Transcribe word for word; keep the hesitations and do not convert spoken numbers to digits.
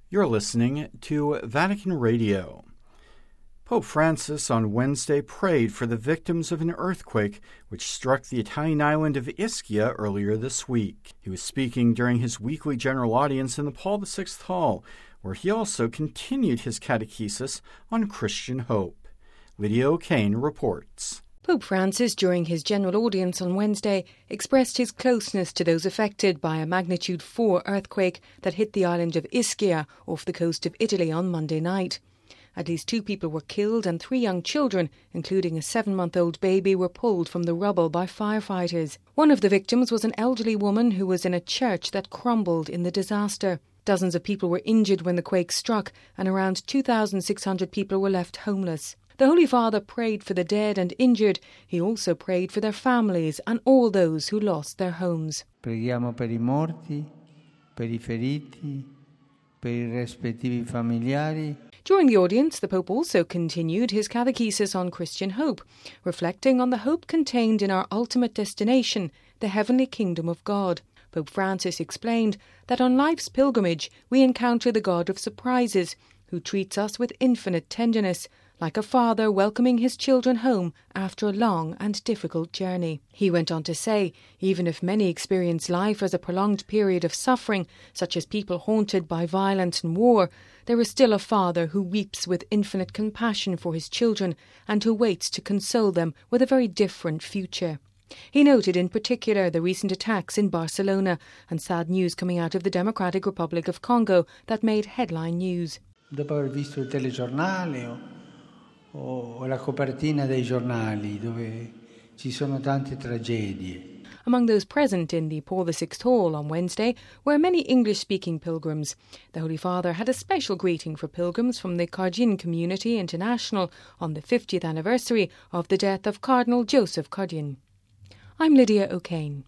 You're listening to Vatican Radio. Pope Francis on Wednesday prayed for the victims of an earthquake which struck the Italian island of Ischia earlier this week. He was speaking during his weekly general audience in the Paul the Sixth Hall, where he also continued his catechesis on Christian hope. Lydia O'Kane reports. Pope Francis, during his general audience on Wednesday, expressed his closeness to those affected by a magnitude four earthquake that hit the island of Ischia off the coast of Italy on Monday night. At least two people were killed and three young children, including a seven-month-old baby, were pulled from the rubble by firefighters. One of the victims was an elderly woman who was in a church that crumbled in the disaster. Dozens of people were injured when the quake struck, and around two thousand six hundred people were left homeless. The Holy Father prayed for the dead and injured. He also prayed for their families and all those who lost their homes. Preghiamo per I morti, per I feriti, per I rispettivi familiari. During the audience, the Pope also continued his catechesis on Christian hope, reflecting on the hope contained in our ultimate destination, the heavenly kingdom of God. Pope Francis explained that on life's pilgrimage we encounter the God of surprises, who treats us with infinite tenderness, like a father welcoming his children home after a long and difficult journey. He went on to say, even if many experience life as a prolonged period of suffering, such as people haunted by violence and war, there is still a father who weeps with infinite compassion for his children and who waits to console them with a very different future. He noted in particular the recent attacks in Barcelona and sad news coming out of the Democratic Republic of Congo that made headline news. Dopo aver visto il telegiornale o o la copertina dei giornali dove ci sono tante tragedie. Among those present in the Paul the Sixth Hall on Wednesday were many English-speaking pilgrims. The Holy Father had a special greeting for pilgrims from the Cardin Community International on the fiftieth anniversary of the death of Cardinal Joseph Cardin. I'm Lydia O'Kane.